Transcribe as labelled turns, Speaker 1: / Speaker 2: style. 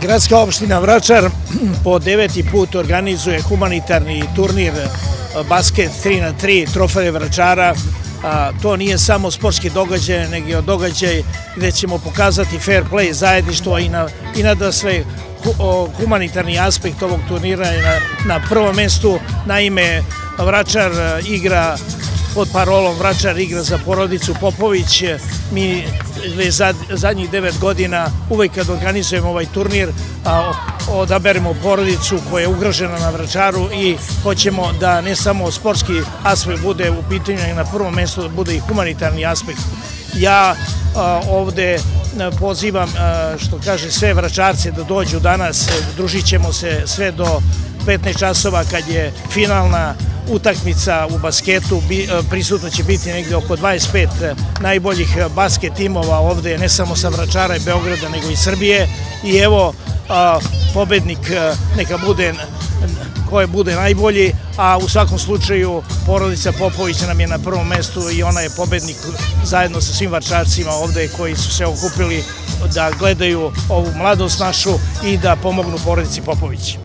Speaker 1: Gradska opština Vračar po 9. put organizuje humanitarni turnir basket 3x3 Trofej Vračara. To nije samo sportski događaj, nego događaj gde ćemo pokazati fair play, zajedništvo i nadasve humanitarni aspekt ovog turnira je na prvom mestu. Naime, Vračar igra pod parolom Vračar igra za porodicu Popović. Mi zadnjih 9 godina uvek kad organizujemo ovaj turnir odaberemo porodicu koja je ugrožena na Vračaru i hoćemo da ne samo sportski aspekt bude u pitanju, nego na prvom mestu da bude i humanitarni aspekt. Ja ovde pozivam, što kaže, sve Vračarce da dođu danas, družit ćemo se sve do 15 časova kad je finalna utakmica u basketu. Prisutno će biti negde oko 25 najboljih basket timova ovde, ne samo sa Vračara i Beograda, nego i Srbije. I evo, pobednik neka bude koje bude najbolji, a u svakom slučaju porodica Popović nam je na prvom mestu i ona je pobednik zajedno sa svim Vračarcima ovde koji su se okupili da gledaju ovu mladost našu i da pomognu porodici Popović.